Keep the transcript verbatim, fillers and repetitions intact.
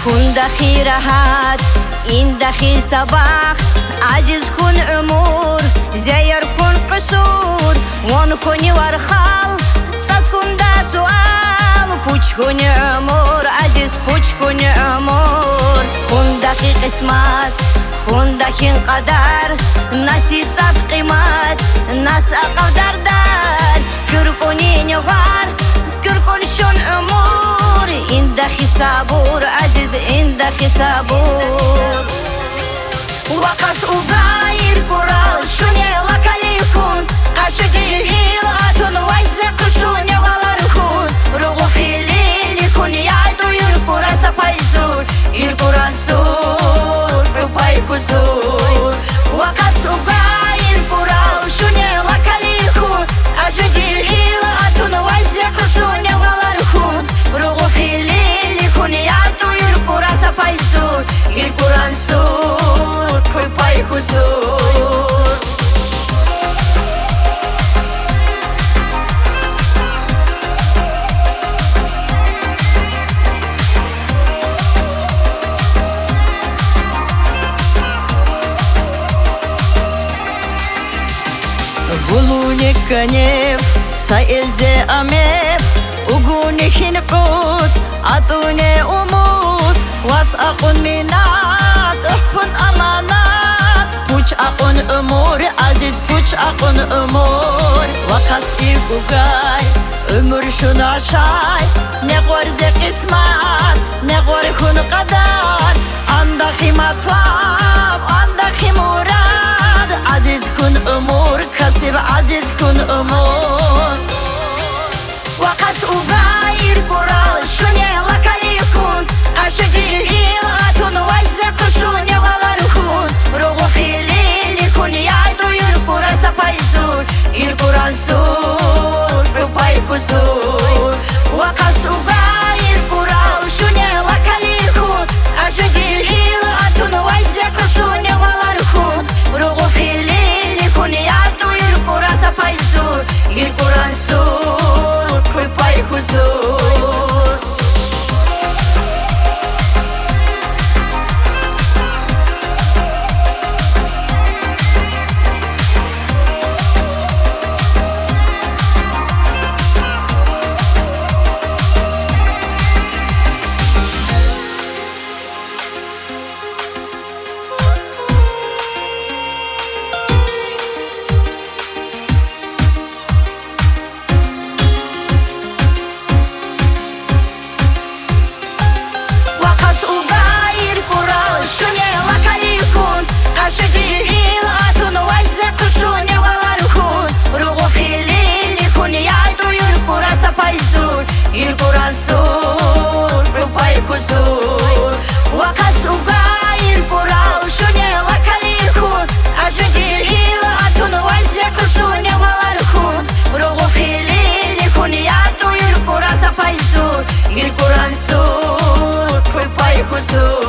كن دخي راحت إن دخي صباح عزيز كن أمور زير كن قصور وان كن ورخال ساس كن دا سؤال بوش كن أمور عزيز بوش كن أمور كن دخي قسمات كن دخي قدر ناسي تصف قيمات ناس أقدر دار كركوني نغار كركون شون أمور إن دخي صبور عزيز إن دخي صبور وقص وغاير كورال شوني لكالي يكون قاشو ديهيل غاتون وجه قشون يغالركون روغوخي ليل يكون يعدو يركو راسا بايزور يركو راسور بباي كسور وقص وغاير كورال شوني لكالي يكون قاشو ديهيل غاتون وجه قشون يغالركون روغوخي ليل يكون يعدو يركو راسا بايزور يركو راسور Pai huzur Gulunik kanев sailze amev Uguni hinqut atune umut Was aqun minat uhpun amanat Puç aqun umur aziz puç aqun umur Vakas ilgugay ömür şuna şay Ne gorze qismat ne gor hun qadar Andaki matlab andaki murad Aziz kun umur kasib aziz kun umur Vakas ugayir kural şune lakali kun Qaşı dilhil atun vajze quşun yavalar kun Ruğuhi lili kun yaydu yurku rasa payzur Yurku ransur rupay kusur Vakas ugayir kural şune lakali kun Qaşı dilhil atun vajze quşun yavalar kun Ruğuhi lili kun yaydu yurku rasa payzur Yurku ransur rupay kusur Yurku ransur rupay kusur Vakas ugayir kural şune lakali kun Qaşı dilhil atun vajze quşun yavalar kun Ruğuhi lili kun yadu yurku rasa payzur Yurku ransur rupay kusur